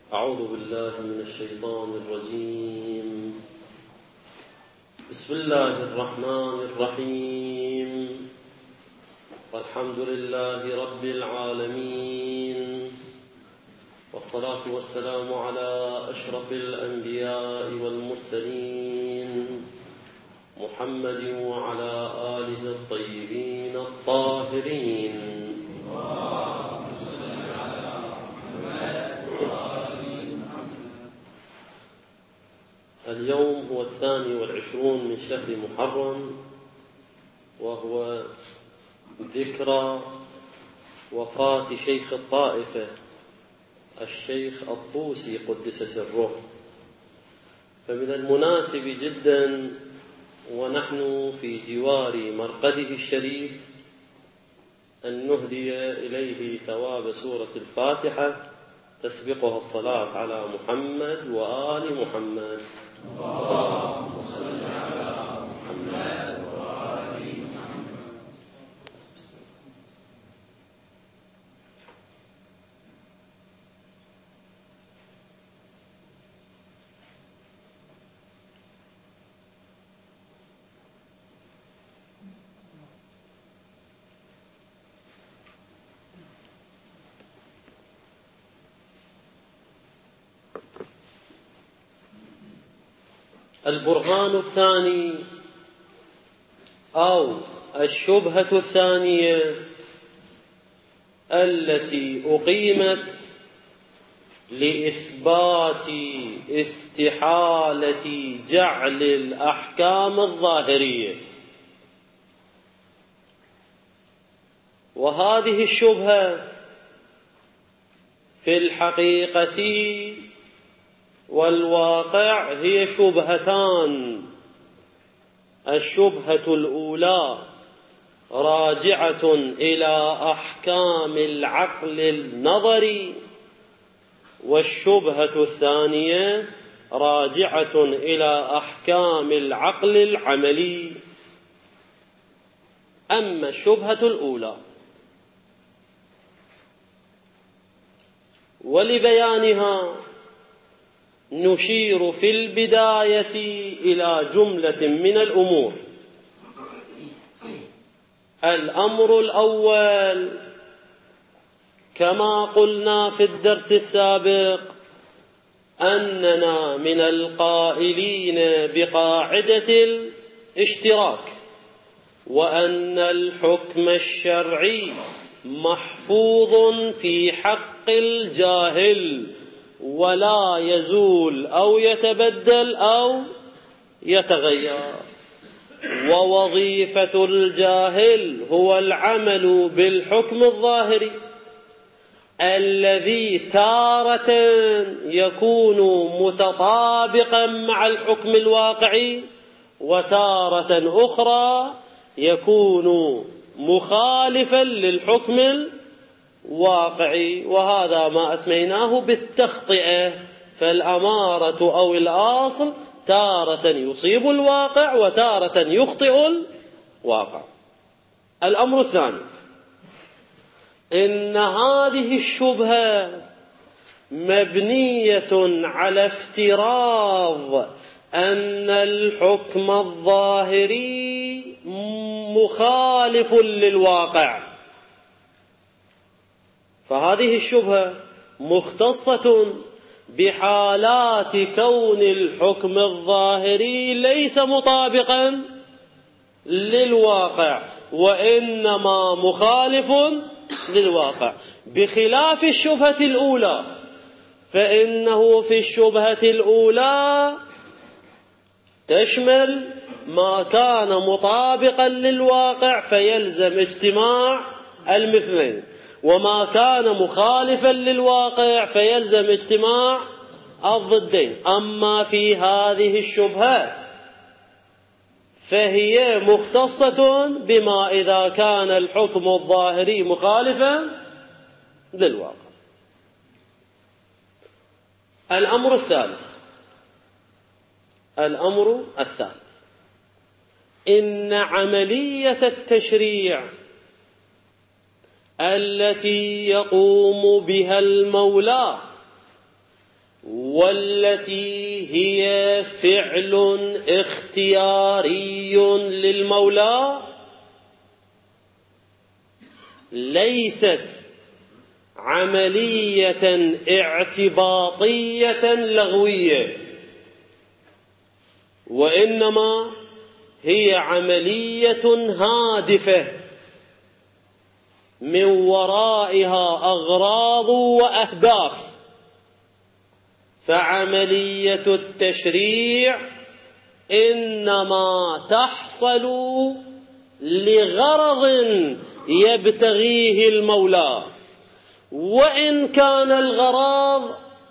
أعوذ بالله من الشيطان الرجيم. بسم الله الرحمن الرحيم. والحمد لله رب العالمين، والصلاة والسلام على أشرف الأنبياء والمرسلين محمد وعلى آله الطيبين الطاهرين. اليوم هو 22 من شهر محرم، وهو ذكرى وفاة شيخ الطائفة الشيخ الطوسي قدس سره. فمن المناسب جدا ونحن في جوار مرقده الشريف أن نهدي إليه ثواب سورة الفاتحة تسبقها الصلاة على محمد وآل محمد. اللهم صل على محمد وآل محمد. البرهان الثاني أو الشبهة الثانية التي أقيمت لإثبات استحالة جعل الأحكام الظاهرية، وهذه الشبهة في الحقيقة والواقع هي شبهتان. الشبهة الأولى راجعة إلى أحكام العقل النظري، والشبهة الثانية راجعة إلى أحكام العقل العملي. أما الشبهة الأولى ولبيانها نشير في البداية إلى جملة من الأمور. الأمر الأول كما قلنا في الدرس السابق أننا من القائلين بقاعدة الاشتراك، وأن الحكم الشرعي محفوظ في حق الجاهل ولا يزول أو يتبدل أو يتغير، ووظيفة الجاهل هو العمل بالحكم الظاهري الذي تارة يكون متطابقا مع الحكم الواقعي، وتارة أخرى يكون مخالفا للحكم واقعي، وهذا ما أسميناه بالتخطئة. فالأمارة أو الأصل تارة يصيب الواقع وتارة يخطئ الواقع. الأمر الثاني إن هذه الشبهة مبنية على افتراض أن الحكم الظاهري مخالف للواقع، فهذه الشبهة مختصة بحالات كون الحكم الظاهري ليس مطابقا للواقع وإنما مخالف للواقع، بخلاف الشبهة الأولى، فإنه في الشبهة الأولى تشمل ما كان مطابقا للواقع فيلزم اجتماع المثلين، وما كان مخالفا للواقع فيلزم اجتماع الضدين. أما في هذه الشبهة فهي مختصة بما إذا كان الحكم الظاهري مخالفا للواقع. الأمر الثالث إن عملية التشريع التي يقوم بها المولى والتي هي فعل اختياري للمولى ليست عملية اعتباطية لغوية، وإنما هي عملية هادفة من ورائها أغراض وأهداف. فعملية التشريع إنما تحصل لغرض يبتغيه المولى، وإن كان الغرض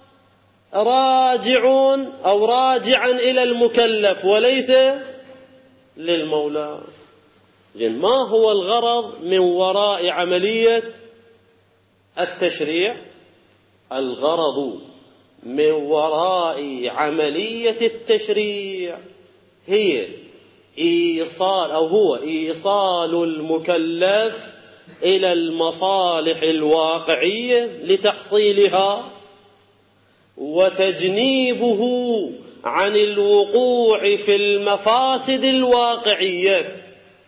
راجعا إلى المكلف وليس للمولى. ما هو الغرض من وراء عملية التشريع؟ الغرض من وراء عملية التشريع هو إيصال المكلف إلى المصالح الواقعية لتحصيلها، وتجنيبه عن الوقوع في المفاسد الواقعية.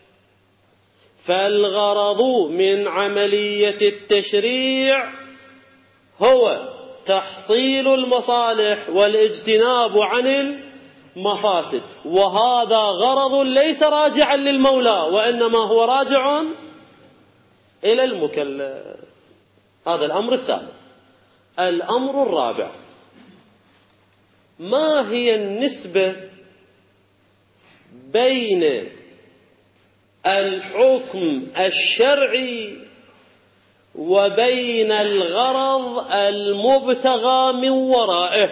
فالغرض من عملية التشريع هو تحصيل المصالح والاجتناب عن المفاسد، وهذا غرض ليس راجعا للمولى، وإنما هو راجع إلى المكلف. هذا الأمر الثالث. الأمر الرابع: ما هي النسبة بين الحكم الشرعي وبين الغرض المبتغى من ورائه؟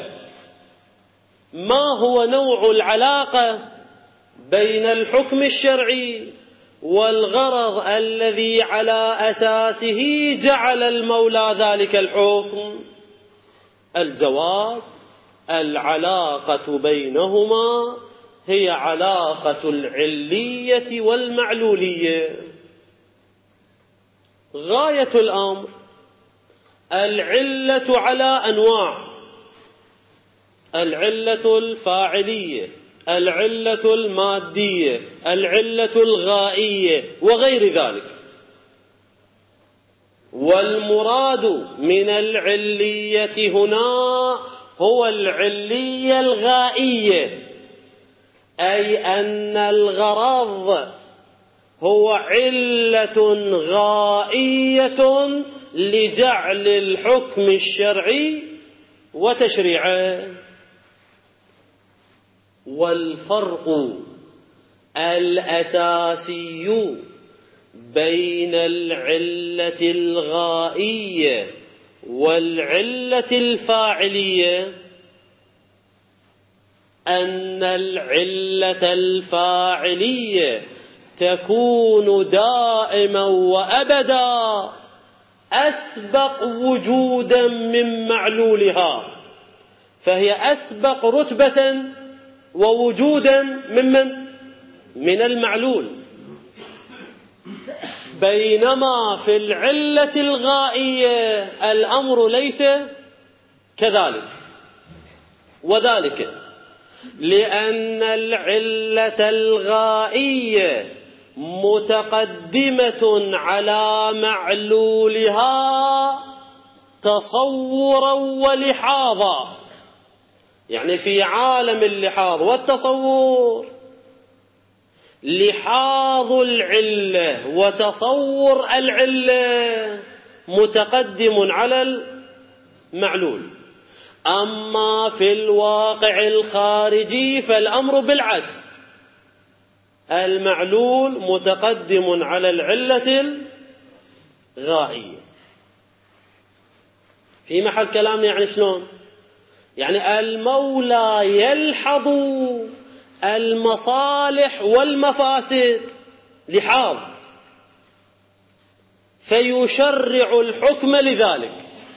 ما هو نوع العلاقة بين الحكم الشرعي والغرض الذي على أساسه جعل المولى ذلك الحكم؟ الجواب: العلاقة بينهما هي علاقة العلية والمعلولية. غاية الأمر العلة على أنواع: العلة الفاعلية، العلة المادية، العلة الغائية، وغير ذلك. والمراد من العلية هنا هو العلية الغائية، أي أن الغرض هو علة غائية لجعل الحكم الشرعي وتشريعه. والفرق الأساسي بين العلة الغائية والعلة الفاعلية أن العلة الفاعلية تكون دائما وأبدا أسبق وجودا من معلولها، فهي أسبق رتبة ووجودا من المعلول. بينما في العلة الغائية الأمر ليس كذلك، وذلك لأن العلة الغائية متقدمة على معلولها تصورا ولحاظا. يعني في عالم اللحاظ والتصور، لحاظ العلة وتصور العلة متقدم على المعلول. أما في الواقع الخارجي فالأمر بالعكس، المعلول متقدم على العلة الغائية. في محل كلام يعني شلون؟ يعني المولى يلحظ المصالح والمفاسد لحاظ، فيشرع الحكم لذلك،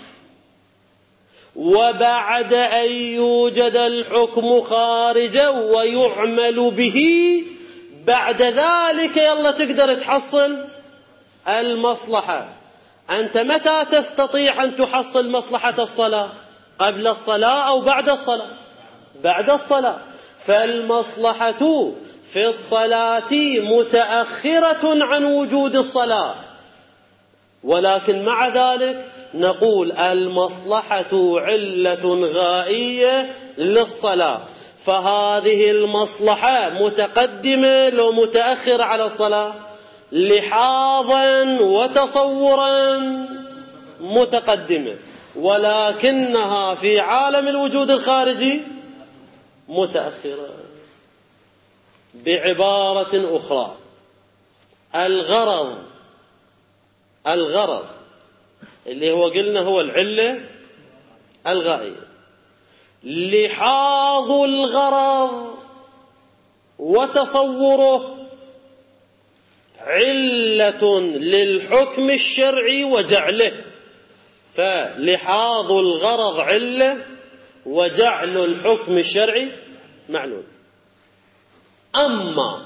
وبعد أن يوجد الحكم خارجا ويعمل به، بعد ذلك يلا تقدر تحصل المصلحة. أنت متى تستطيع أن تحصل مصلحة الصلاة؟ قبل الصلاة أو بعد الصلاة؟ بعد الصلاة. فالمصلحة في الصلاة متأخرة عن وجود الصلاة، ولكن مع ذلك نقول المصلحة علة غائية للصلاة، فهذه المصلحة متقدمة لو متأخرة على الصلاة؟ لحاظا وتصورا متقدمة، ولكنها في عالم الوجود الخارجي متأخرة. بعبارة أخرى، الغرض اللي هو قلنا هو العلة الغائية، لحاظ الغرض وتصوره علة للحكم الشرعي وجعله. فلحاظ الغرض علة وجعل الحكم الشرعي معلول. أما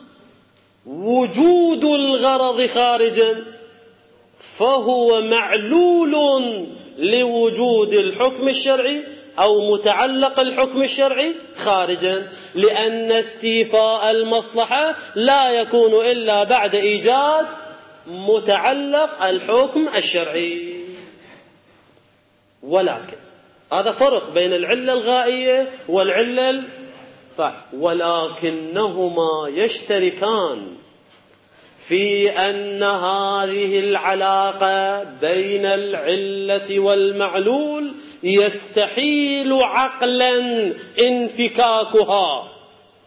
وجود الغرض خارجا فهو معلول لوجود الحكم الشرعي أو متعلق الحكم الشرعي خارجا، لأن استيفاء المصلحة لا يكون إلا بعد إيجاد متعلق الحكم الشرعي. ولكن هذا فرق بين العلة الغائية والعلة ولكنهما يشتركان في أن هذه العلاقة بين العلة والمعلول يستحيل عقلا انفكاكها،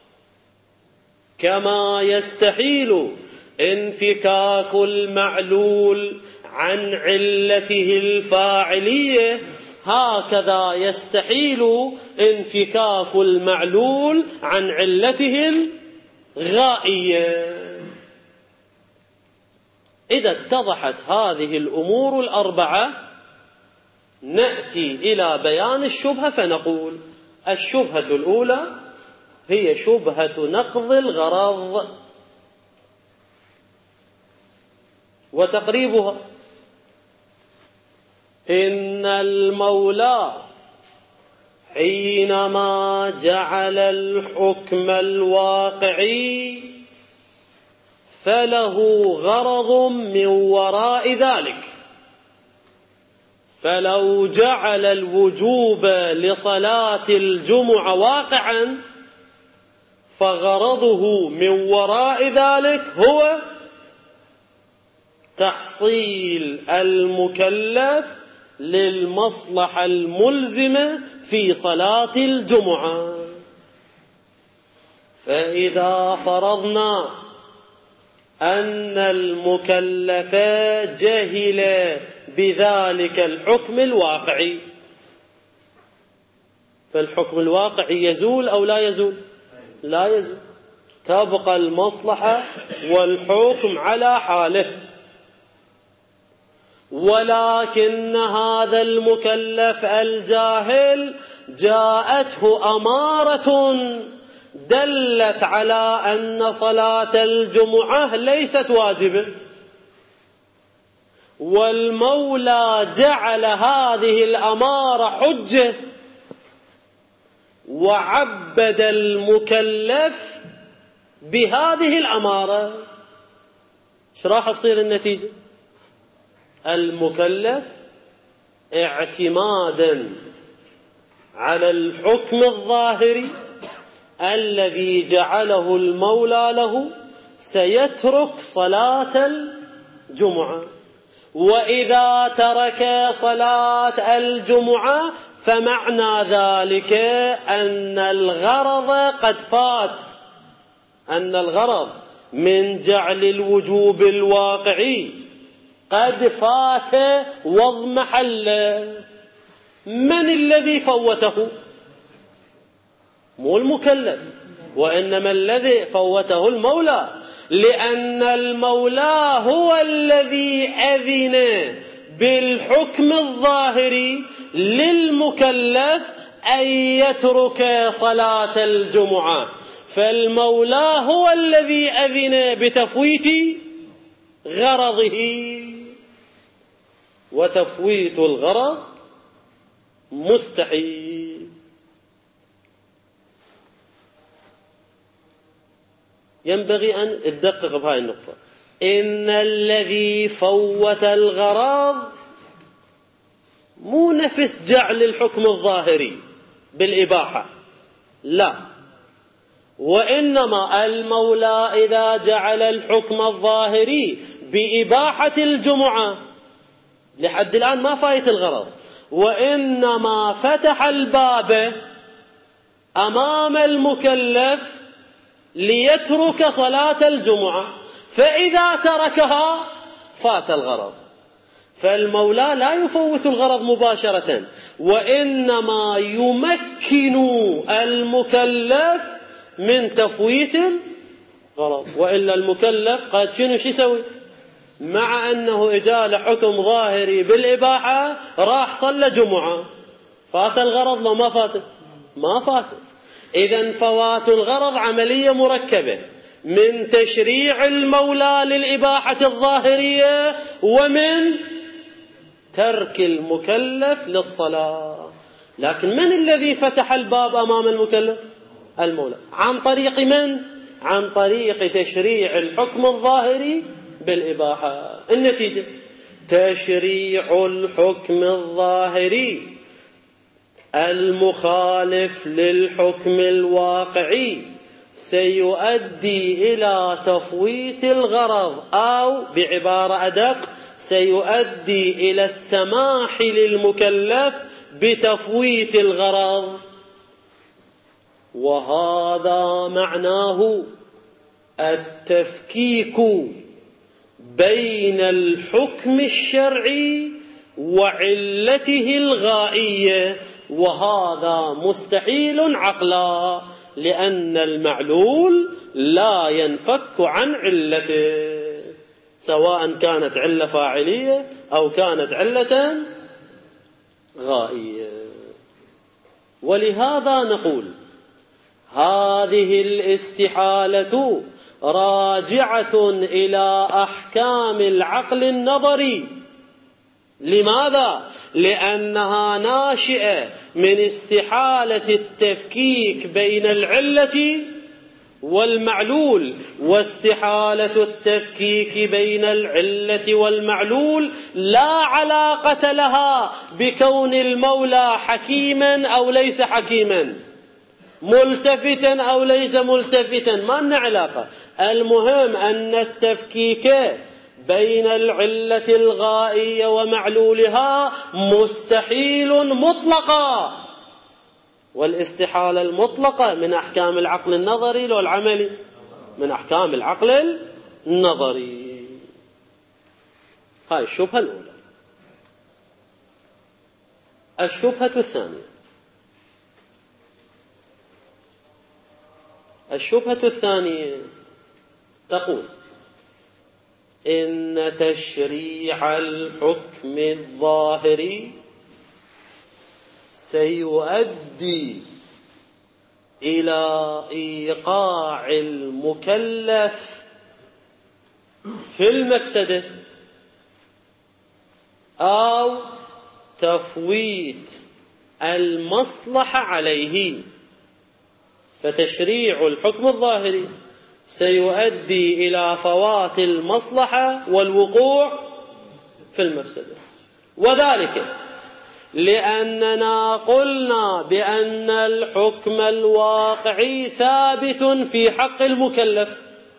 كما يستحيل انفكاك المعلول عن علته الفاعلية، هكذا يستحيل انفكاك المعلول عن علته الغائية. إذا اتضحت هذه الأمور الأربعة نأتي إلى بيان الشبهة، فنقول الشبهة الأولى هي شبهة نقض الغرض، وتقريبها إن المولى حينما جعل الحكم الواقعي فله غرض من وراء ذلك، فلو جعل الوجوب لصلاة الجمعة واقعا فغرضه من وراء ذلك هو تحصيل المكلف للمصلحة الملزمة في صلاة الجمعة. فإذا فرضنا أن المكلف جهل بذلك الحكم الواقعي، فالحكم الواقعي يزول أو لا يزول؟ لا يزول، تبقى المصلحة والحكم على حاله. ولكن هذا المكلف الجاهل جاءته أمارة دلت على أن صلاة الجمعة ليست واجبة، والمولى جعل هذه الأمارة حجة وعبد المكلف بهذه الأمارة. ايش راح تصير النتيجة؟ المكلف اعتمادا على الحكم الظاهري الذي جعله المولى له سيترك صلاة الجمعة، وإذا ترك صلاة الجمعة فمعنى ذلك أن الغرض قد فات، أن الغرض من جعل الوجوب الواقعي قد فات واضمحل. من الذي فوته؟ مو المكلف، وإنما الذي فوته المولى، لأن المولى هو الذي أذن بالحكم الظاهري للمكلف أن يترك صلاة الجمعة، فالمولى هو الذي أذن بتفويت غرضه، وتفويت الغرض مستحيل. ينبغي أن تدقق بهاي النقطة. إن الذي فوت الغرض مو نفس جعل الحكم الظاهري بالإباحة، لا، وإنما المولى إذا جعل الحكم الظاهري بإباحة الجمعة لحد الآن ما فايت الغرض، وإنما فتح الباب أمام المكلف ليترك صلاة الجمعة، فإذا تركها فات الغرض. فالمولى لا يفوت الغرض مباشرة، وإنما يمكن المكلف من تفويت الغرض. وإلا المكلف قد شو يسوي؟ مع أنه إجال حكم ظاهري بالإباحة راح صلى جمعة، فات الغرض لو ما فات؟ ما فات. إذن فوات الغرض عملية مركبة من تشريع المولى للإباحة الظاهرية ومن ترك المكلف للصلاة. لكن من الذي فتح الباب أمام المكلف؟ المولى. عن طريق من؟ عن طريق تشريع الحكم الظاهري بالإباحة. النتيجة تشريع الحكم الظاهري المخالف للحكم الواقعي سيؤدي إلى تفويت الغرض، أو بعبارة أدق سيؤدي إلى السماح للمكلف بتفويت الغرض. وهذا معناه التفكيك بين الحكم الشرعي وعلته الغائية، وهذا مستحيل عقلا، لأن المعلول لا ينفك عن علته، سواء كانت علة فاعلية أو كانت علة غائية. ولهذا نقول هذه الاستحالة راجعة إلى أحكام العقل النظري. لماذا؟ لأنها ناشئة من استحالة التفكيك بين العلة والمعلول، واستحالة التفكيك بين العلة والمعلول لا علاقة لها بكون المولى حكيما أو ليس حكيما، ملتفتا أو ليس ملتفتا، ما لنا علاقة. المهم أن التفكيك بين العلة الغائية ومعلولها مستحيل مطلقا، والاستحالة المطلقة من أحكام العقل النظري لو العملي؟ من أحكام العقل النظري. هاي الشبهة الأولى. الشبهة الثانية، الشبهة الثانية تقول إن تشريع الحكم الظاهري سيؤدي إلى إيقاع المكلف في المفسدة أو تفويت المصلحة عليه. فتشريع الحكم الظاهري سيؤدي إلى فوات المصلحة والوقوع في المفسدة، وذلك لأننا قلنا بأن الحكم الواقعي ثابت في حق المكلف،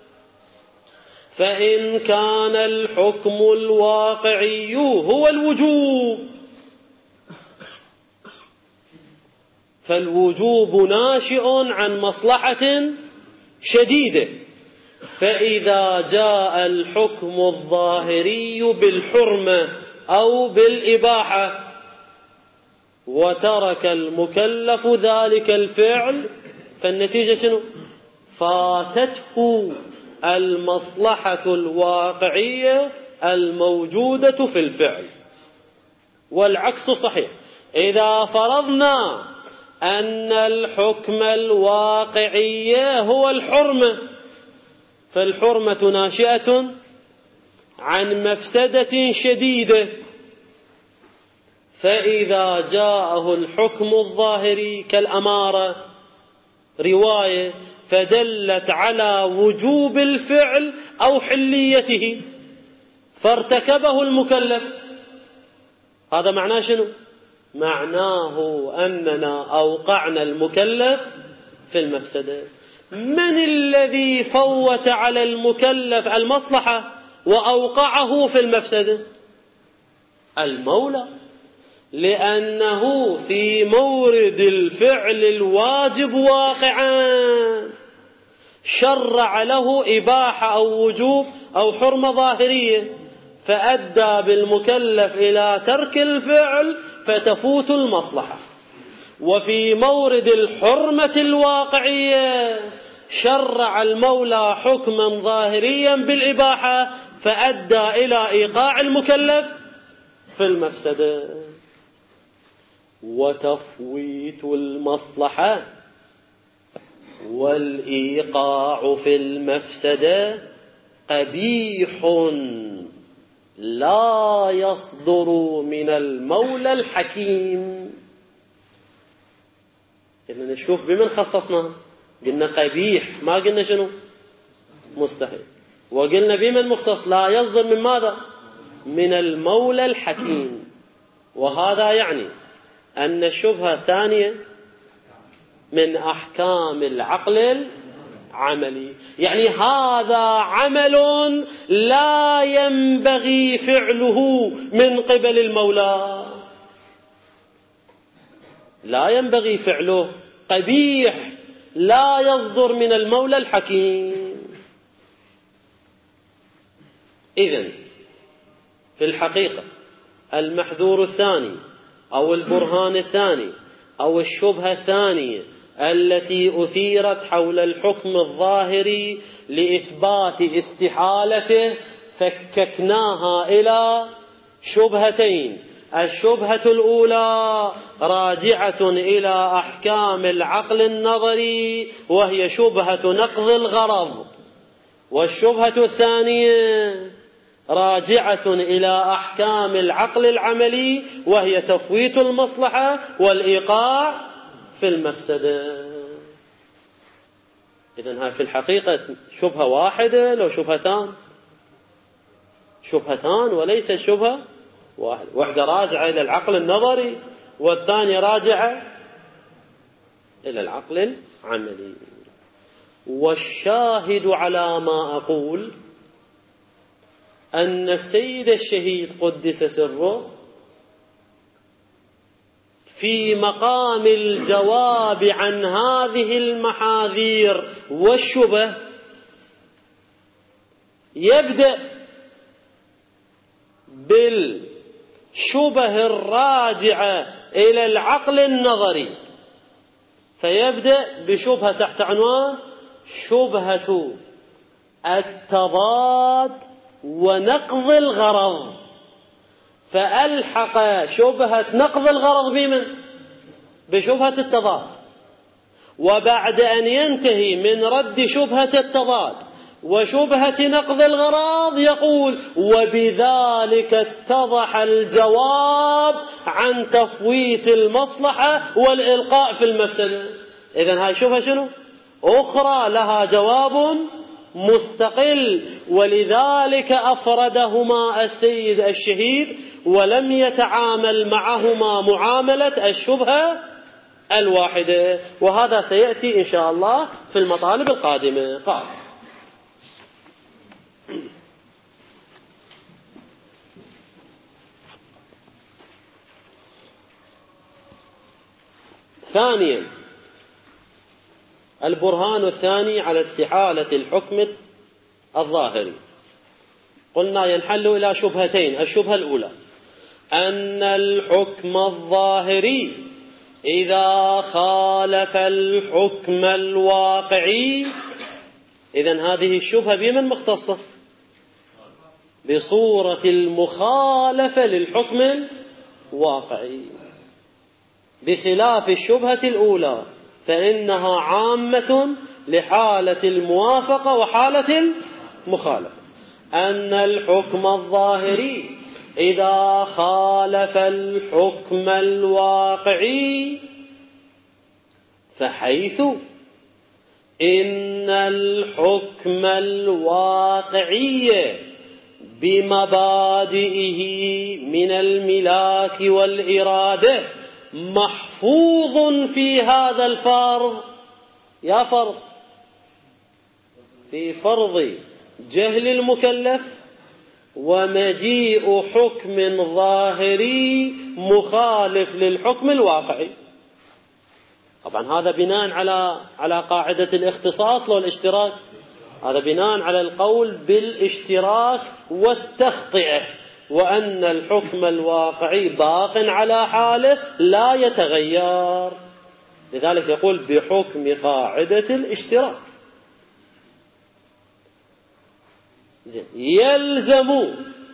فإن كان الحكم الواقعي هو الوجوب فالوجوب ناشئ عن مصلحة شديدة، فإذا جاء الحكم الظاهري بالحرمة أو بالإباحة وترك المكلف ذلك الفعل، فالنتيجة شنو؟ فاتته المصلحة الواقعية الموجودة في الفعل. والعكس صحيح، إذا فرضنا أن الحكم الواقعي هو الحرمة، فالحرمة ناشئة عن مفسدة شديدة، فإذا جاءه الحكم الظاهري كالأمارة رواية فدلت على وجوب الفعل أو حليته فارتكبه المكلف، هذا معناه شنو؟ معناه أننا أوقعنا المكلف في المفسدة. من الذي فوت على المكلف المصلحة وأوقعه في المفسدة؟ المولى، لأنه في مورد الفعل الواجب واقعا شرع له إباحة أو وجوب أو حرمة ظاهرية فأدى بالمكلف إلى ترك الفعل فتفوت المصلحة. وفي مورد الحرمة الواقعية شرع المولى حكما ظاهريا بالإباحة فأدى إلى إيقاع المكلف في المفسدة. وتفويت المصلحة والإيقاع في المفسدة قبيح لا يصدر من المولى الحكيم. إذا نشوف بمن خصصنا، قلنا قبيح، ما قلنا شنو؟ مستحيل. وقلنا بمن مختص، لا يصدر من ماذا؟ من المولى الحكيم. وهذا يعني أن الشبهة الثانية من أحكام العقل العملي، يعني هذا عمل لا ينبغي فعله من قبل المولى، لا ينبغي فعله، قبيح لا يصدر من المولى الحكيم. إذن في الحقيقة المحذور الثاني أو البرهان الثاني أو الشبهة الثانية التي أثيرت حول الحكم الظاهري لإثبات استحالته فككناها إلى شبهتين. الشبهة الأولى راجعة إلى أحكام العقل النظري وهي شبهة نقض الغرض، والشبهة الثانية راجعة إلى أحكام العقل العملي وهي تفويت المصلحة والإيقاع في المفسدة. إذن هاي في الحقيقة شبهة واحدة لو شبهتان؟ شبهتان وليس شبهة واحدة، واحدة راجعة إلى العقل النظري والثانية راجعة إلى العقل العملي. والشاهد على ما أقول أن السيد الشهيد قدس سره في مقام الجواب عن هذه المحاذير والشبه يبدأ بالشبه الراجعة إلى العقل النظري، فيبدأ بشبهة تحت عنوان شبهة التضاد ونقض الغرض، فألحق شبهة نقض الغرض بمن؟ بشبهة التضاد. وبعد أن ينتهي من رد شبهة التضاد وشبهة نقض الغرض يقول وبذلك اتضح الجواب عن تفويت المصلحة والإلقاء في المفسدة. إذن هاي شبهة شنو؟ أخرى لها جواب مستقل، ولذلك أفردهما السيد الشهيد ولم يتعامل معهما معاملة الشبهة الواحدة، وهذا سيأتي إن شاء الله في المطالب القادمة. قال ثانيا البرهان الثاني على استحالة الحكم الظاهري. قلنا ينحل إلى شبهتين. الشبهة الأولى أن الحكم الظاهري إذا خالف الحكم الواقعي، إذن هذه الشبهة بمن مختصة؟ بصورة المخالفة للحكم الواقعي، بخلاف الشبهة الأولى فإنها عامة لحالة الموافقة وحالة المخالفة. أن الحكم الظاهري إذا خالف الحكم الواقعي، فحيث إن الحكم الواقعي بمبادئه من الملاك والإرادة محفوظ في هذا الفرض، يا فرض في فرض جهل المكلف ومجيء حكم ظاهري مخالف للحكم الواقعي. طبعا هذا بناء على قاعدة الاختصاص والاشتراك، هذا بناء على القول بالاشتراك والتخطئة، وأن الحكم الواقعي باق على حاله لا يتغير، لذلك يقول بحكم قاعدة الاشتراك. يلزم،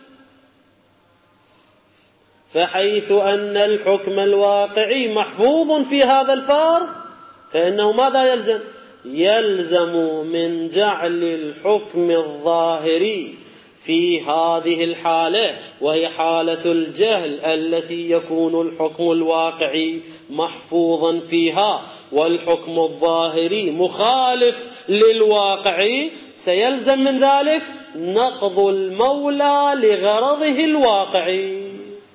فحيث أن الحكم الواقعي محفوظ في هذا الفرض، فإنه ماذا يلزم؟ يلزم من جعل الحكم الظاهري في هذه الحالة، وهي حالة الجهل التي يكون الحكم الواقعي محفوظا فيها والحكم الظاهري مخالف للواقعي، سيلزم من ذلك نقض المولى لغرضه الواقعي.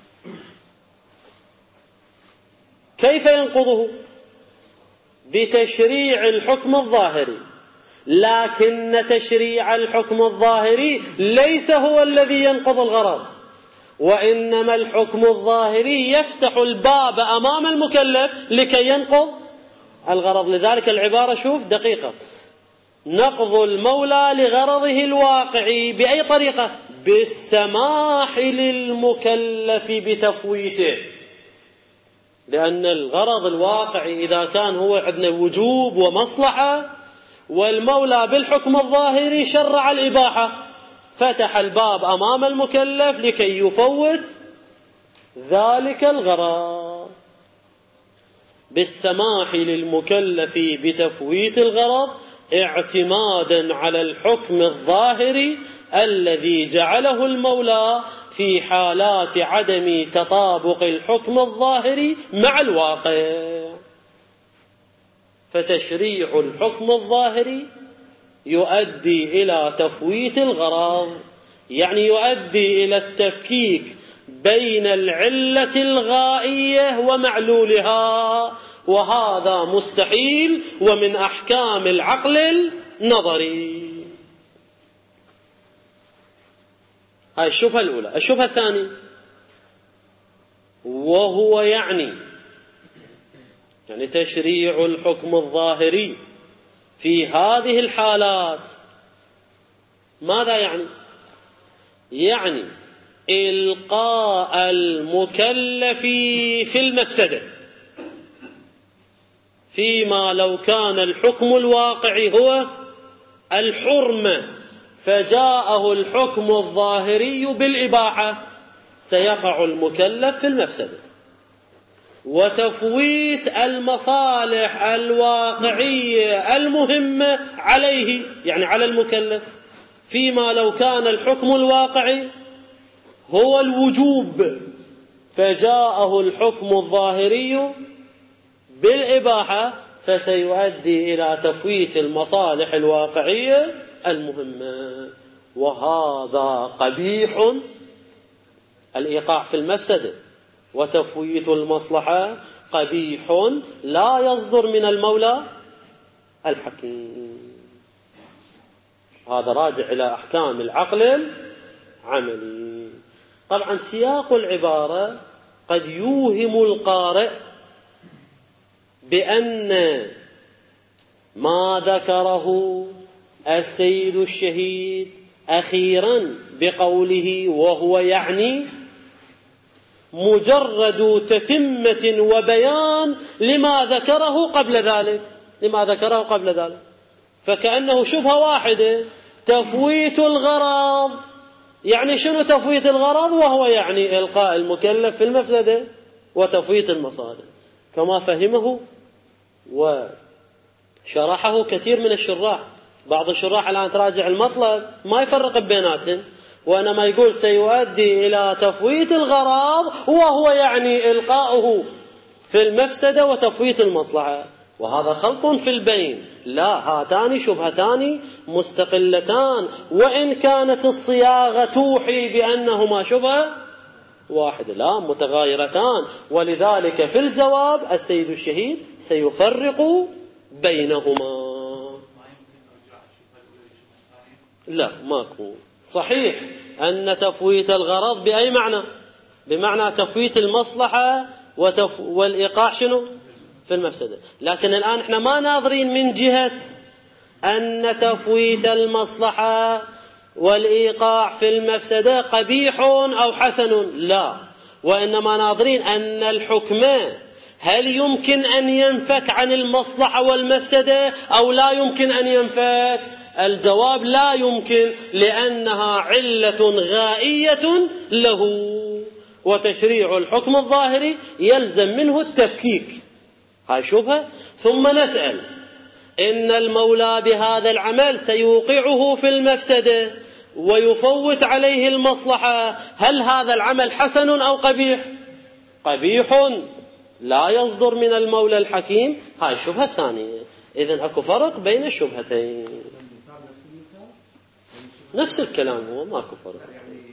كيف ينقضه؟ بتشريع الحكم الظاهري، لكن تشريع الحكم الظاهري ليس هو الذي ينقض الغرض، وإنما الحكم الظاهري يفتح الباب أمام المكلف لكي ينقض الغرض. لذلك العبارة شوف دقيقة، نقض المولى لغرضه الواقعي بأي طريقة؟ بالسماح للمكلف بتفويته، لأن الغرض الواقعي إذا كان هو عندنا وجوب ومصلحة، والمولى بالحكم الظاهري شرع الإباحة، فتح الباب أمام المكلف لكي يفوت ذلك الغرض بالسماح للمكلف بتفويت الغرض، اعتمادا على الحكم الظاهري الذي جعله المولى في حالات عدم تطابق الحكم الظاهري مع الواقع. فتشريع الحكم الظاهري يؤدي إلى تفويت الغرض، يعني يؤدي إلى التفكيك بين العلة الغائية ومعلولها، وهذا مستحيل ومن أحكام العقل النظري. هاي الشبهة الأولى. الشبهة الثانية، وهو يعني تشريع الحكم الظاهري في هذه الحالات ماذا يعني؟ يعني إلقاء المكلف في المفسدة، فيما لو كان الحكم الواقعي هو الحرمة فجاءه الحكم الظاهري بالإباحة، سيقع المكلف في المفسدة. وتفويت المصالح الواقعية المهمة عليه، يعني على المكلف، فيما لو كان الحكم الواقعي هو الوجوب فجاءه الحكم الظاهري بالإباحة، فسيؤدي إلى تفويت المصالح الواقعية المهمة، وهذا قبيح. الإيقاع في المفسدة وتفويت المصلحة قبيح لا يصدر من المولى الحكيم. هذا راجع إلى أحكام العقل العملي. طبعا سياق العبارة قد يوهم القارئ بأن ما ذكره السيد الشهيد أخيرا بقوله وهو يعني مجرد تتمة وبيان لما ذكره قبل ذلك، فكأنه شبهة واحدة، تفويت الغرض. يعني شنو تفويت الغرض؟ وهو يعني إلقاء المكلف في المفسدة وتفويت المصالح، كما فهمه وشرحه كثير من الشراح. بعض الشراح الآن تراجع المطلب ما يفرق بيناتهم، وإنما يقول سيؤدي إلى تفويت الغرض، وهو يعني إلقاؤه في المفسدة وتفويت المصلحة، وهذا خلط في البين. لا، هاتان شبهتان مستقلتان، وإن كانت الصياغة توحي بأنهما شبهة واحدة، لا، متغايرتان. ولذلك في الجواب السيد الشهيد سيفرق بينهما. لا، ماكو. صحيح أن تفويت الغرض بأي معنى؟ بمعنى تفويت المصلحة والإيقاع شنو؟ في المفسدة. لكن الآن احنا ما ناظرين من جهة أن تفويت المصلحة والإيقاع في المفسدة قبيح أو حسن، لا، وإنما ناظرين أن الحكم هل يمكن أن ينفك عن المصلحة والمفسدة أو لا يمكن أن ينفك؟ الجواب لا يمكن، لأنها علة غائية له، وتشريع الحكم الظاهري يلزم منه التفكيك. هاي شبهة. ثم نسأل: إن المولى بهذا العمل سيوقعه في المفسدة ويفوت عليه المصلحة، هل هذا العمل حسن أو قبيح؟ قبيح، لا يصدر من المولى الحكيم. هاي الشبهة الثانية. إذن أكو فرق بين الشبهتين. نفس الكلام، هو ماكو فرق.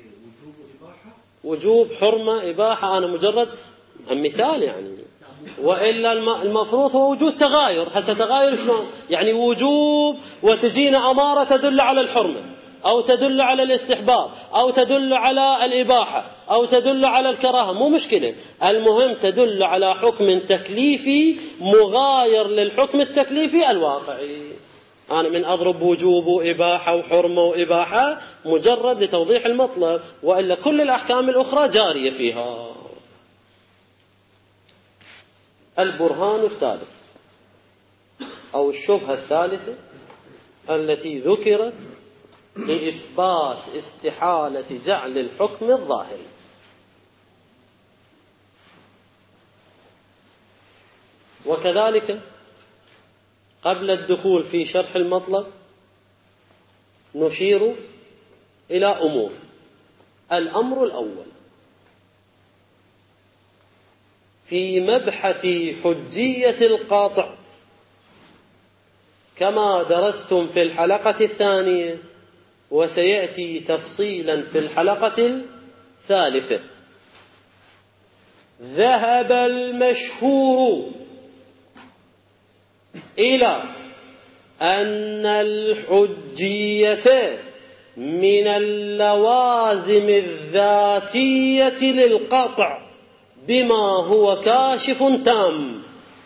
وجوب، حرمة، إباحة، أنا مجرد مثال يعني. وإلا المفروض هو وجود تغاير. هسه تغاير شلون؟ يعني وجوب وتجينا أمارة تدل على الحرمة أو تدل على الاستحباب أو تدل على الإباحة أو تدل على الكراهة، مو مشكلة، المهم تدل على حكم تكليفي مغاير للحكم التكليفي الواقعي. أنا من أضرب وجوب وإباحة وحرمة وإباحة مجرد لتوضيح المطلب، وإلا كل الأحكام الأخرى جارية فيها. البرهان الثالث أو الشبهة الثالثة التي ذكرت لإثبات استحالة جعل الحكم الظاهري. وكذلك قبل الدخول في شرح المطلب نشير إلى أمور. الأمر الأول في مبحث حجية القاطع كما درستم في الحلقة الثانية، وسيأتي تفصيلا في الحلقة الثالثة. ذهب المشهور إلى أن الحجية من اللوازم الذاتية للقطع بما هو كاشف تام،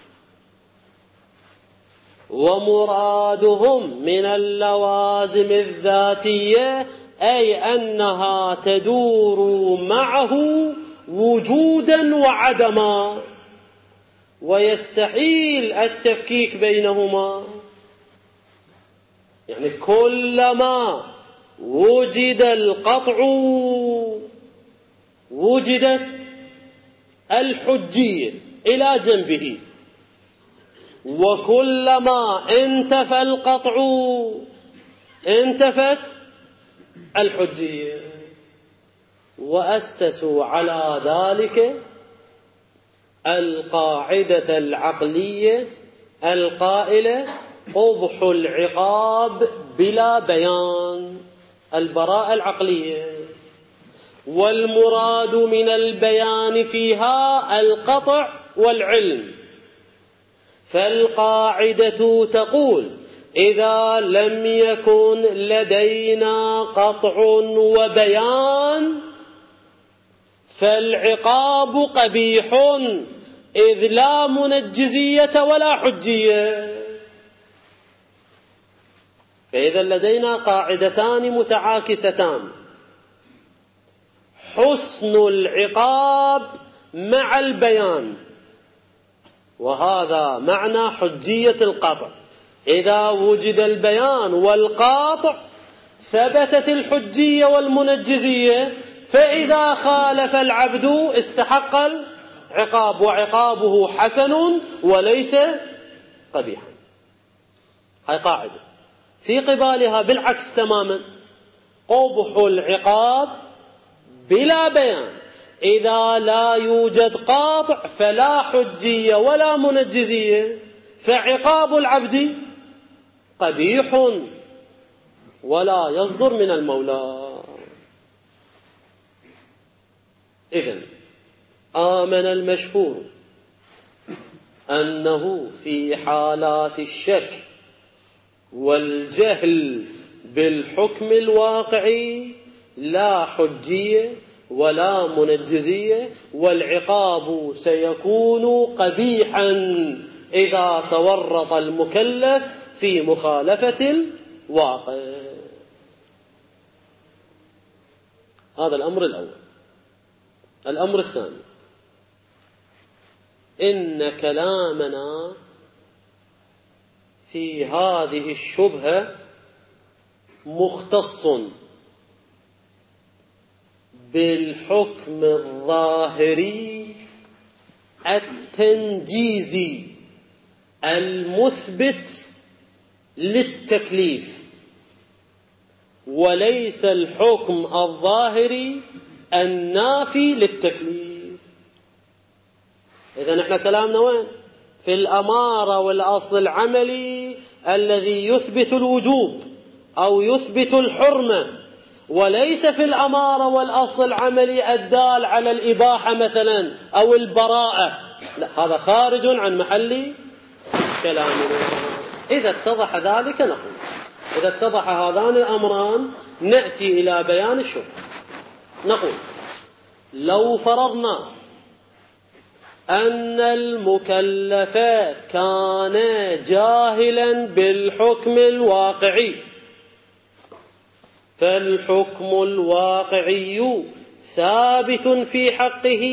ومرادهم من اللوازم الذاتية أي أنها تدور معه وجودا وعدما، ويستحيل التفكيك بينهما. يعني كلما وجد القطع وجدت الحجية إلى جنبه، وكلما انتفى القطع انتفت الحجية. وأسسوا على ذلك القاعدة العقلية القائلة: قبح العقاب بلا بيان، البراءة العقلية، والمراد من البيان فيها القطع والعلم. فالقاعدة تقول: إذا لم يكن لدينا قطع وبيان فالعقاب قبيح، إذ لا منجزية ولا حجية. فإذا لدينا قاعدتان متعاكستان: حسن العقاب مع البيان، وهذا معنى حجية القطع. إذا وجد البيان والقاطع ثبتت الحجية والمنجزية، فإذا خالف العبد استحق العقاب، وعقابه حسن وليس قبيحا. هاي قاعدة. في قبالها بالعكس تماما: قبح العقاب بلا بيان. إذا لا يوجد قاطع فلا حجية ولا منجزية، فعقاب العبد قبيح ولا يصدر من المولى. إذن آمن المشهور أنه في حالات الشك والجهل بالحكم الواقعي لا حجية ولا منجزية، والعقاب سيكون قبيحا إذا تورط المكلف في مخالفة الواقع. هذا الأمر الأول. الأمر الثاني، إن كلامنا في هذه الشبهة مختص بالحكم الظاهري التنجيزي المثبت للتكليف، وليس الحكم الظاهري النافي للتكليف. إذا نحن كلامنا وين؟ في الأمارة والأصل العملي الذي يثبت الوجوب أو يثبت الحرمة، وليس في الأمارة والأصل العملي الدال على الإباحة مثلا أو البراءة. لا، هذا خارج عن محل كلامنا. إذا اتضح ذلك نقول، إذا اتضح هذان الأمران نأتي إلى بيان الشبهة. نقول لو فرضنا أن المكلف كان جاهلا بالحكم الواقعي، فالحكم الواقعي ثابت في حقه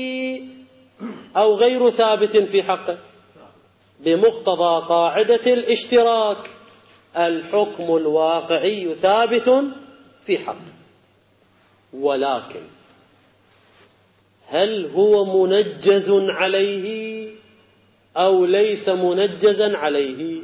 أو غير ثابت في حقه؟ بمقتضى قاعدة الاشتراك الحكم الواقعي ثابت في حقه، ولكن هل هو منجز عليه أو ليس منجزا عليه؟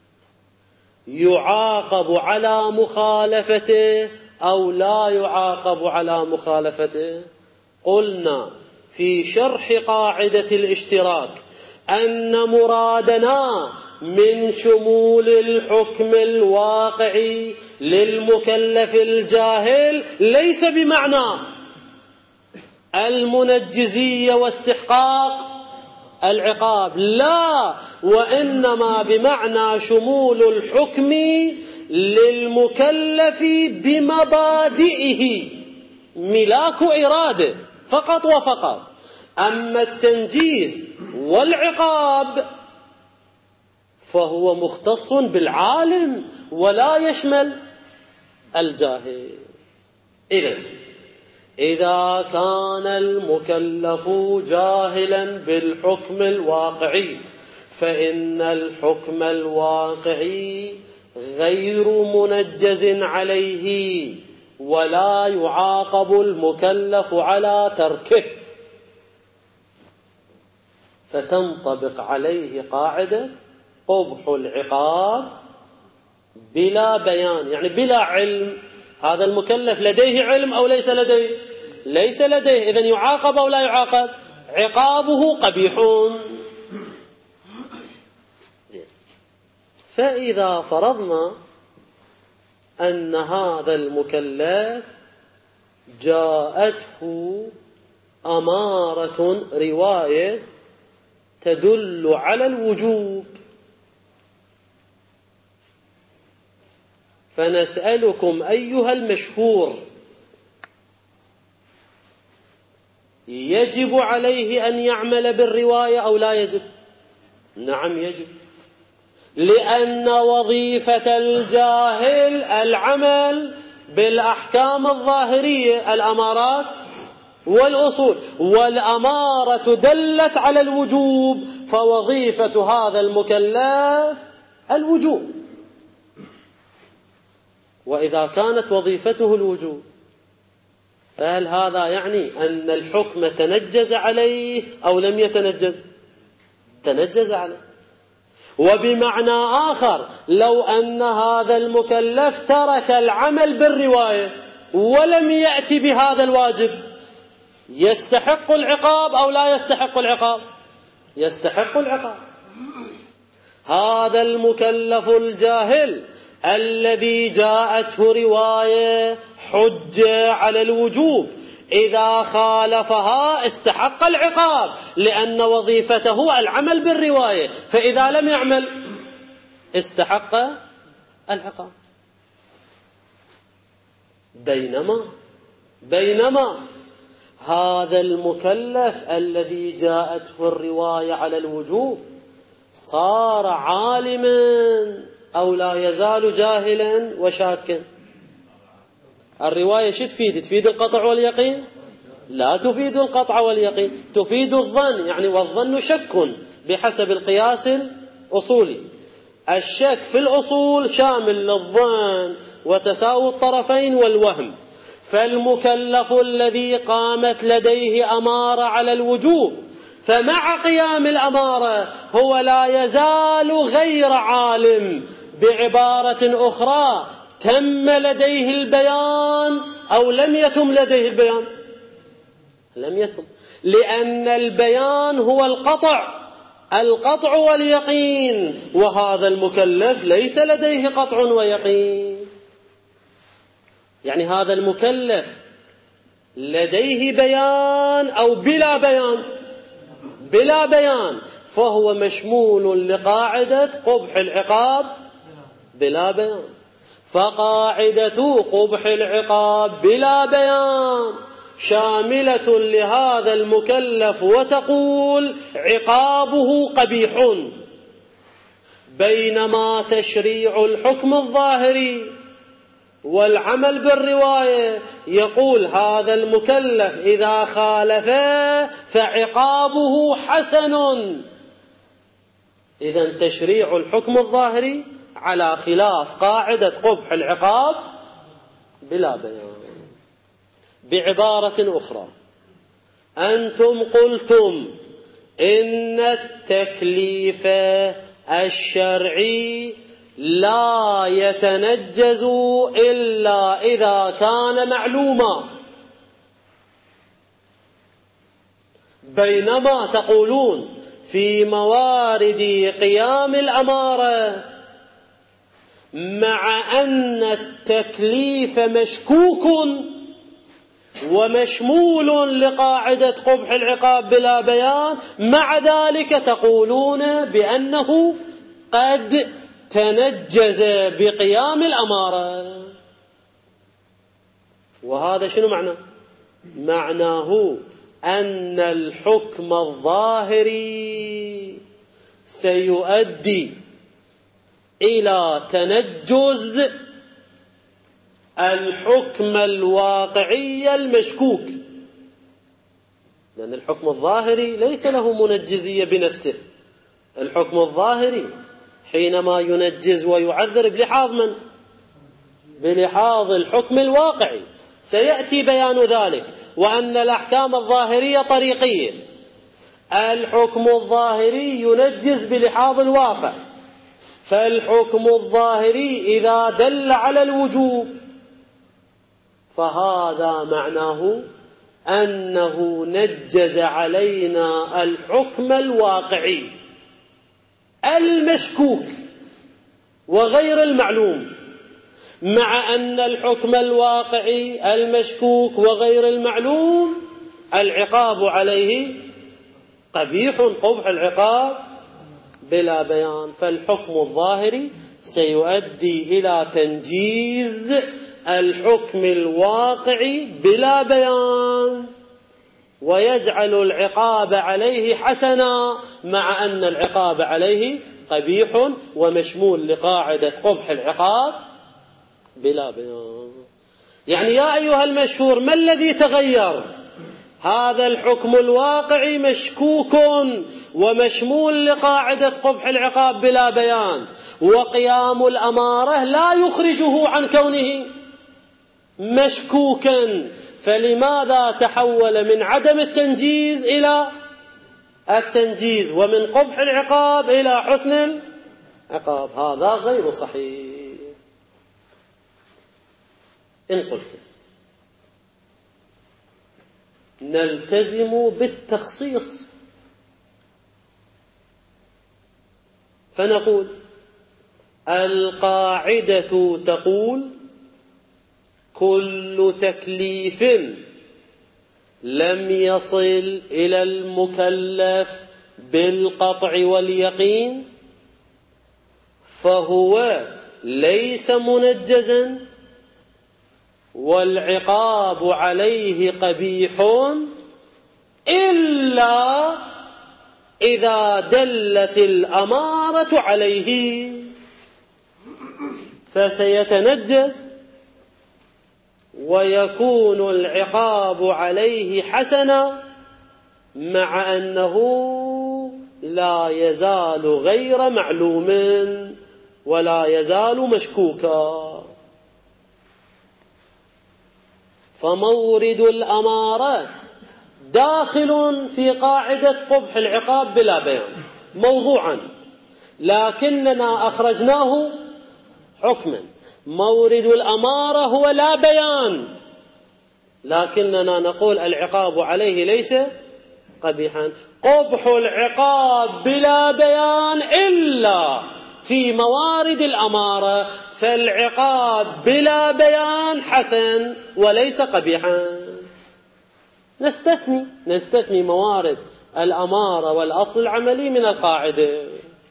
يعاقب على مخالفته أو لا يعاقب على مخالفته؟ قلنا في شرح قاعدة الاشتراك أن مرادنا من شمول الحكم الواقعي للمكلف الجاهل ليس بمعنى المنجزية واستحقاق العقاب، لا، وإنما بمعنى شمول الحكم للمكلف بمبادئه، ملاك إرادة فقط وفقط. أما التنجيز والعقاب فهو مختص بالعالم ولا يشمل الجاهل. إذا كان المكلف جاهلا بالحكم الواقعي فإن الحكم الواقعي غير منجز عليه ولا يعاقب المكلف على تركه، فتنطبق عليه قاعدة قبح العقاب بلا بيان، يعني بلا علم. هذا المكلف لديه علم أو ليس لديه؟ ليس لديه، إذن يعاقب أو لا يعاقب؟ عقابه قبيح. فإذا فرضنا أن هذا المكلف جاءته أمارة رواية تدل على الوجوب، فنسألكم أيها المشهور، يجب عليه أن يعمل بالرواية أو لا يجب؟ نعم يجب، لأن وظيفة الجاهل العمل بالأحكام الظاهرية، الأمارات والأصول، والأمارة دلت على الوجوب، فوظيفة هذا المكلف الوجوب. وإذا كانت وظيفته الوجوب فهل هذا يعني أن الحكم تنجز عليه أو لم يتنجز؟ تنجز عليه. وبمعنى آخر لو أن هذا المكلف ترك العمل بالرواية ولم يأتي بهذا الواجب يستحق العقاب أو لا يستحق العقاب؟ يستحق العقاب. هذا المكلف الجاهل الذي جاءته رواية حجة على الوجوب إذا خالفها استحق العقاب لأن وظيفته العمل بالرواية، فإذا لم يعمل استحق العقاب. بينما هذا المكلف الذي جاءته الرواية على الوجوب صار عالما أو لا يزال جاهلا وشاكا. الرواية شو تفيد؟ تفيد القطع واليقين؟ لا تفيد القطع واليقين، تفيد الظن، يعني والظن شك بحسب القياس الأصولي. الشك في الأصول شامل للظن وتساوي الطرفين والوهم. فالمكلف الذي قامت لديه أمارة على الوجوب فمع قيام الأمارة هو لا يزال غير عالم. بعبارة أخرى تم لديه البيان أو لم يتم لديه البيان؟ لم يتم، لأن البيان هو القطع واليقين، وهذا المكلف ليس لديه قطع ويقين. يعني هذا المكلف لديه بيان أو بلا بيان؟ بلا بيان، فهو مشمول لقاعدة قبح العقاب بلا بيان. فقاعدة قبح العقاب بلا بيان شاملة لهذا المكلف وتقول عقابه قبيح. بينما تشريع الحكم الظاهري والعمل بالرواية يقول هذا المكلف إذا خالف فعقابه حسن. إذن تشريع الحكم الظاهري على خلاف قاعدة قبح العقاب بلا بيان. بعبارة أخرى أنتم قلتم إن التكليف الشرعي لا يتنجز إلا إذا كان معلوما، بينما تقولون في موارد قيام الأمارة مع أن التكليف مشكوك ومشمول لقاعدة قبح العقاب بلا بيان، مع ذلك تقولون بأنه قد تنجز بقيام الأمارة. وهذا شنو معناه؟ معناه أن الحكم الظاهري سيؤدي إلى تنجز الحكم الواقعي المشكوك، لأن الحكم الظاهري ليس له منجزية بنفسه. الحكم الظاهري حينما ينجز ويعذر بلحاظ من؟ بلحاظ الحكم الواقعي. سيأتي بيان ذلك، وأن الأحكام الظاهرية طريقية. الحكم الظاهري ينجز بلحاظ الواقع، فالحكم الظاهري إذا دل على الوجوب فهذا معناه أنه نجز علينا الحكم الواقعي المشكوك وغير المعلوم، مع أن الحكم الواقعي المشكوك وغير المعلوم العقاب عليه قبيح قبح العقاب بلا بيان. فالحكم الظاهري سيؤدي إلى تنجيز الحكم الواقعي بلا بيان ويجعل العقاب عليه حسنا، مع أن العقاب عليه قبيح ومشمول لقاعدة قبح العقاب بلا بيان. يعني يا أيها المشهور ما الذي تغير؟ هذا الحكم الواقعي مشكوك ومشمول لقاعدة قبح العقاب بلا بيان، وقيام الأمارة لا يخرجه عن كونه مشكوكا. فلماذا تحول من عدم التنجيز إلى التنجيز، ومن قبح العقاب إلى حسن عقاب. هذا غير صحيح. إن قلت نلتزم بالتخصيص فنقول القاعدة تقول كل تكليف لم يصل إلى المكلف بالقطع واليقين فهو ليس منجزا والعقاب عليه قبيح إلا إذا دلت الأمارة عليه، فسيتنجز ويكون العقاب عليه حسنا مع أنه لا يزال غير معلوم ولا يزال مشكوكا. فمورد الأمارة داخل في قاعدة قبح العقاب بلا بيان موضوعا، لكننا أخرجناه حكما. مورد الأمارة هو لا بيان، لكننا نقول العقاب عليه ليس قبيحا. قبح العقاب بلا بيان إلا في موارد الأمارة، فالعقاب بلا بيان حسن وليس قبيحا. نستثني موارد الأمارة والأصل العملي من القاعدة.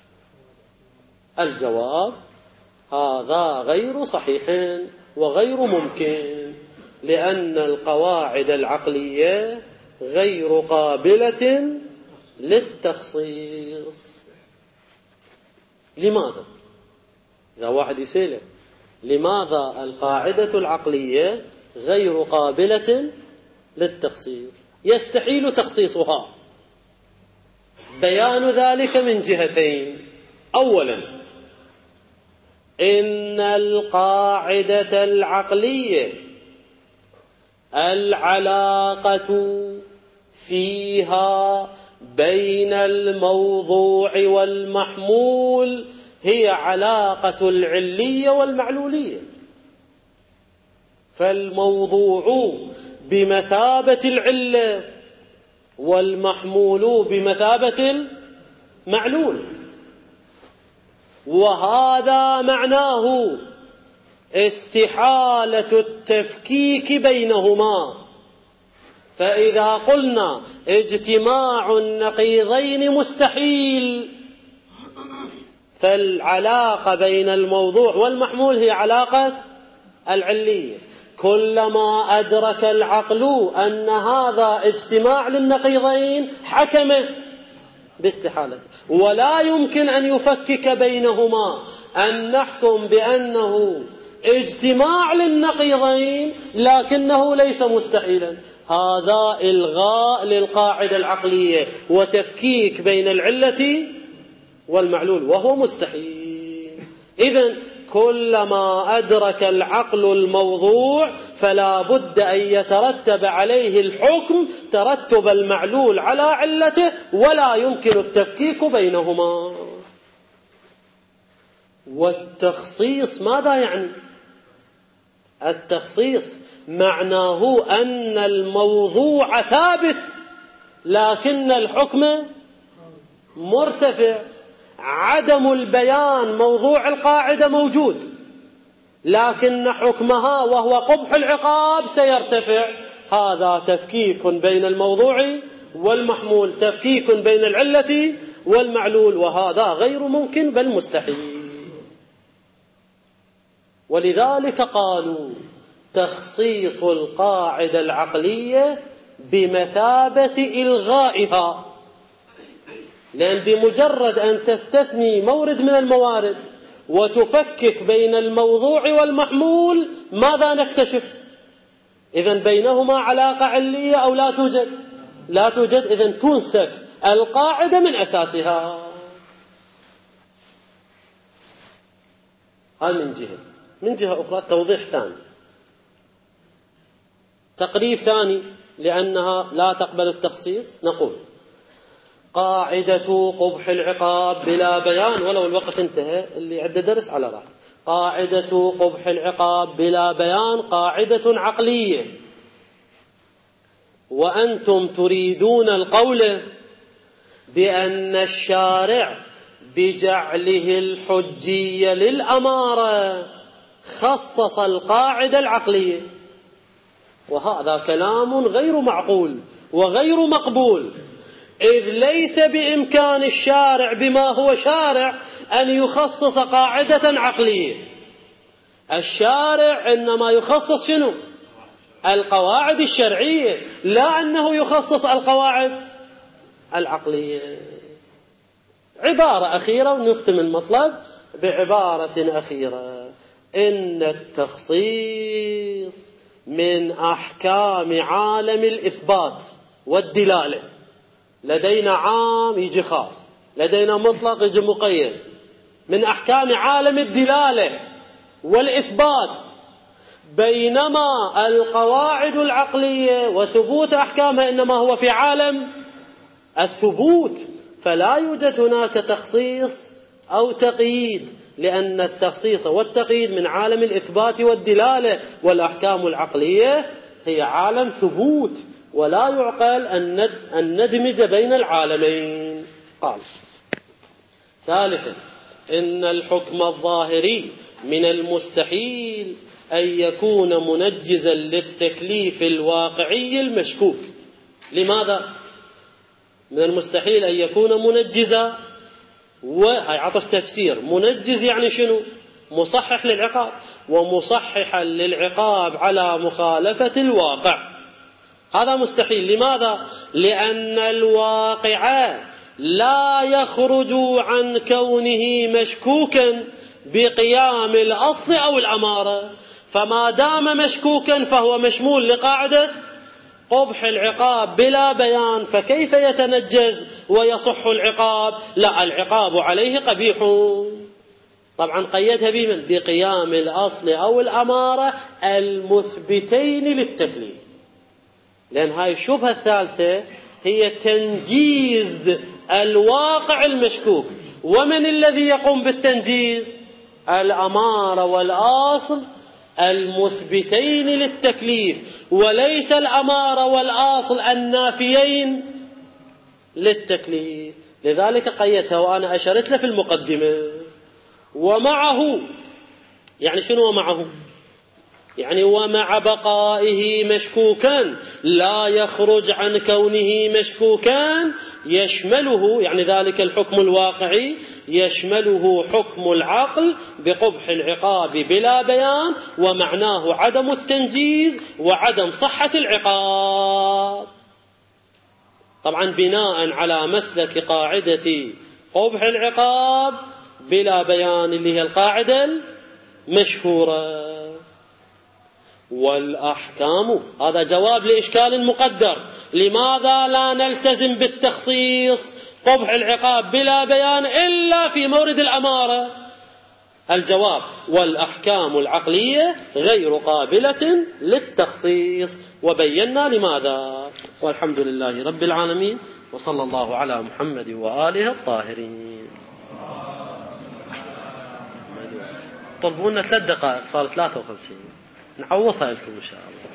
الجواب هذا غير صحيح وغير ممكن، لأن القواعد العقلية غير قابلة للتخصيص. لماذا؟ إذا واحد يسأل لماذا القاعدة العقلية غير قابلة للتخصيص، يستحيل تخصيصها. بيان ذلك من جهتين. أولا، إن القاعدة العقلية العلاقة فيها بين الموضوع والمحمول هي علاقة العلية والمعلولية، فالموضوع بمثابة العلة والمحمول بمثابة المعلول، وهذا معناه استحالة التفكيك بينهما. فإذا قلنا اجتماع النقيضين مستحيل، فالعلاقة بين الموضوع والمحمول هي علاقة العلية. كلما أدرك العقل أن هذا اجتماع للنقيضين حكم باستحالته، ولا يمكن أن يفكك بينهما، أن نحكم بأنه اجتماع للنقيضين لكنه ليس مستحيلا. هذا إلغاء للقاعدة العقلية وتفكيك بين العلة والمعلول، وهو مستحيل. إذن كلما أدرك العقل الموضوع فلا بد أن يترتب عليه الحكم ترتب المعلول على علته، ولا يمكن التفكيك بينهما. والتخصيص ماذا يعني؟ التخصيص معناه أن الموضوع ثابت لكن الحكم مرتفع. عدم البيان موضوع القاعدة موجود، لكن حكمها وهو قبح العقاب سيرتفع. هذا تفكيك بين الموضوع والمحمول، تفكيك بين العلة والمعلول، وهذا غير ممكن بل مستحيل. ولذلك قالوا تخصيص القاعدة العقلية بمثابة إلغائها، لأن بمجرد أن تستثني مورد من الموارد وتفكك بين الموضوع والمحمول ماذا نكتشف؟ إذن بينهما علاقة علية أو لا توجد؟ لا توجد. إذن تنسف القاعدة من أساسها. هذا من جهة. من جهة أخرى توضيح ثاني، تقريب ثاني، لأنها لا تقبل التخصيص. نقول قاعدة قبح العقاب بلا بيان، ولو الوقت انتهى اللي عنده درس على راحته. قاعدة قبح العقاب بلا بيان قاعدة عقلية، وأنتم تريدون القول بأن الشارع بجعله الحجية للأمارة خصص القاعدة العقلية، وهذا كلام غير معقول وغير مقبول، إذ ليس بإمكان الشارع بما هو شارع أن يخصص قاعدة عقلية. الشارع إنما يخصص شنو؟ القواعد الشرعية، لا أنه يخصص القواعد العقلية. عبارة أخيرة ونختم المطلب بعبارة أخيرة: إن التخصيص من أحكام عالم الإثبات والدلالة. لدينا عام يجي خاص، لدينا مطلق يجي مقيد، من أحكام عالم الدلالة والإثبات، بينما القواعد العقلية وثبوت أحكامها إنما هو في عالم الثبوت، فلا يوجد هناك تخصيص أو تقييد، لأن التخصيص والتقييد من عالم الإثبات والدلالة، والأحكام العقلية هي عالم ثبوت، ولا يعقل أن ندمج بين العالمين. قال: ثالثا، إن الحكم الظاهري من المستحيل أن يكون منجزا للتكليف الواقعي المشكوك. لماذا؟ من المستحيل أن يكون منجزا، وهي عطف تفسير. منجز يعني شنو؟ مصحح للعقاب، ومصححا للعقاب على مخالفة الواقع، هذا مستحيل. لماذا؟ لأن الواقع لا يخرج عن كونه مشكوكا بقيام الأصل أو الأمارة، فما دام مشكوكا فهو مشمول لقاعدة قبح العقاب بلا بيان، فكيف يتنجز ويصح العقاب؟ لا، العقاب عليه قبيح. طبعا قيدها بمن؟ بقيام الأصل أو الأمارة المثبتين للتكليف، لأن هاي الشبهة الثالثة هي تنجيز الواقع المشكوك. ومن الذي يقوم بالتنجيز؟ الأمارة والأصل المثبتين للتكليف، وليس الأمارة والأصل النافيين للتكليف. لذلك قيدتها وأنا أشرت له في المقدمة. ومعه، يعني شنو ومعه؟ يعني ومع بقائه مشكوكا لا يخرج عن كونه مشكوكا يشمله، يعني ذلك الحكم الواقعي يشمله حكم العقل بقبح العقاب بلا بيان، ومعناه عدم التنجيز وعدم صحة العقاب. طبعا بناء على مسلك قاعدة قبح العقاب بلا بيان اللي هي القاعدة المشهورة. والأحكام، هذا جواب لإشكال مقدر: لماذا لا نلتزم بالتخصيص قبح العقاب بلا بيان إلا في مورد الأمارة؟ الجواب: والأحكام العقلية غير قابلة للتخصيص، وبينا لماذا. والحمد لله رب العالمين، وصلى الله على محمد وآله الطاهرين. طلبونا 3 دقائق، صار 53، نعوضها لكم إن شاء الله.